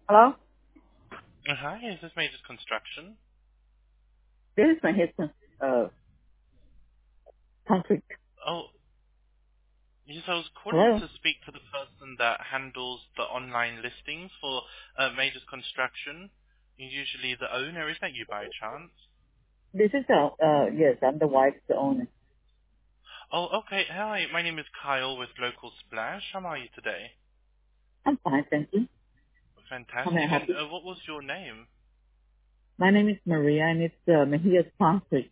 Hello? Hi, is this Majors Construction? This is my husband. Concrete. Oh, yes, I was calling Hello? to speak to the person that handles the online listings for Majors Construction. Usually the owner, is that you by chance? This is yes, I'm the wife, the owner. Oh, okay. Hi, my name is Kyle with Local Splash. How are you today? I'm fine, thank you. How may I Fantastic. help And you? what was your name? My name is Maria and it's, Mejia's Concrete.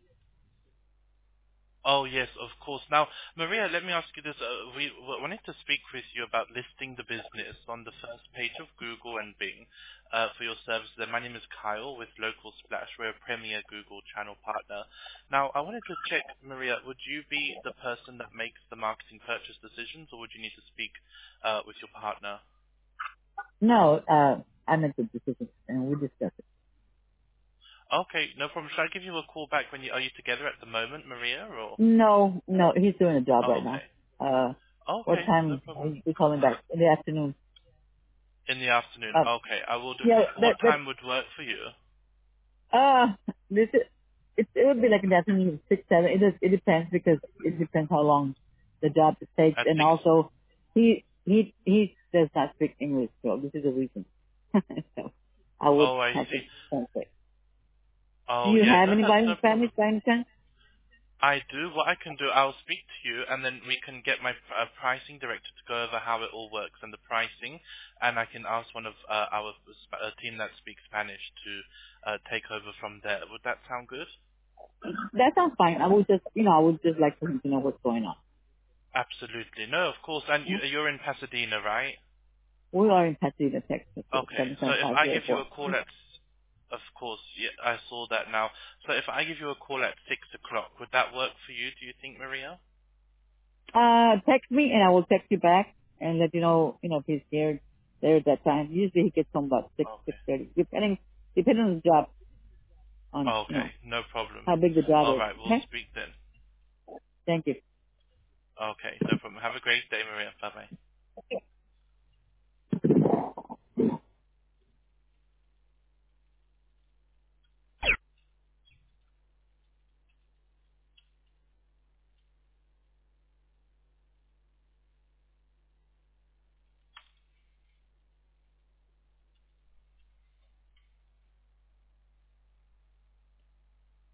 Oh, yes, of course. Now, Maria, let me ask you this. We wanted to speak with you about listing the business on the first page of Google and Bing for your services. And my name is Kyle with Local Splash. We're a premier Google channel partner. Now, I wanted to check, Maria, would you be the person that makes the marketing purchase decisions, or would you need to speak with your partner? No, I made the decision and we discussed it. Okay, no problem. Should I give you a call back when are you together at the moment, Maria, or? No, he's doing a job Oh, right now. okay. What Okay, no time will problem. you be calling back? In the afternoon. In the afternoon. Uh, Okay, I will do. yeah, What time would work for you? Uh, this is, it would be like definitely 6, 7. It depends because it depends how long the job takes, At and six. also he does not speak English, so this is the reason. So I would Oh, I have to see. translate. Do Oh, you yeah. have No, that's anybody no in Spanish problem. by any chance? I do. What I can do, I'll speak to you, and then we can get my pricing director to go over how it all works and the pricing, and I can ask one of our team that speaks Spanish to take over from there. Would that sound good? That sounds fine. I would just like for him to know what's going on. Absolutely. No, of course. And Yeah. you're in Pasadena, right? We are in Pasadena, Texas, Okay. So if I give you 77504. a call at, of course, yeah, I saw that now. So if I give you a call at 6 o'clock, would that work for you? Do you think, Maria? Text me and I will text you back and let if he's there at that time. Usually he gets home about Okay. 6:30, depending on the job, on Okay, no problem. how big the job All is. right, we'll Okay, speak then. thank you. Okay, no problem. Have a great day, Maria. Bye-bye.